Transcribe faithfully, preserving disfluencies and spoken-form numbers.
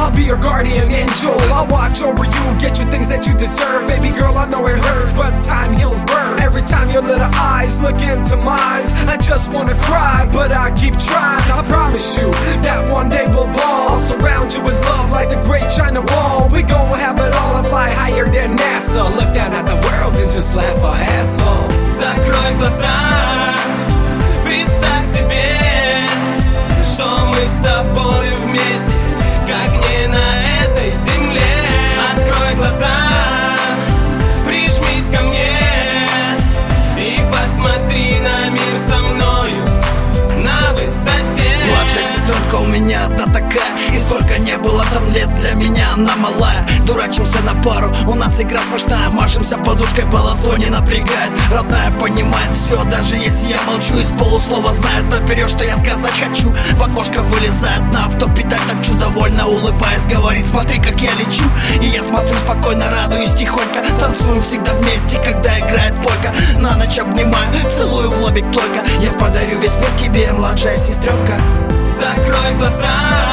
I'll be your guardian angel. I'll watch over you, get you things that you deserve. Baby girl, I know it hurts, but time heals burns. Every time your little eyes look into mine, I just wanna cry, but I keep trying. I promise you that one day we'll ball. I'll surround you with love like the great China Wall. We gon' have it all and fly higher than NASA. Look down at the world and just laugh our ass off. Закрой глаза, представь себе, что мы с тобою вместе, как не на этой земле. Открой глаза, прижмись ко мне и посмотри на мир со мною на высоте. Младшая сестренка у меня одна такая, и сколько не было там лет, для меня она малая. Дурачимся на пару, у нас игра смешная. Машемся подушкой, баловство не напрягает. Родная понимает все, даже если я молчу. Из полуслова знает наперед, что я сказать хочу. В окошко вылезает на автопедаль, так чудо довольно улыбаясь, говорит: смотри, как я лечу. И я смотрю спокойно, радуюсь тихонько. Танцуем всегда вместе, когда играет полька. На ночь обнимаю, целую в лобик только. Я подарю весь мир тебе, младшая сестренка. Закрой глаза,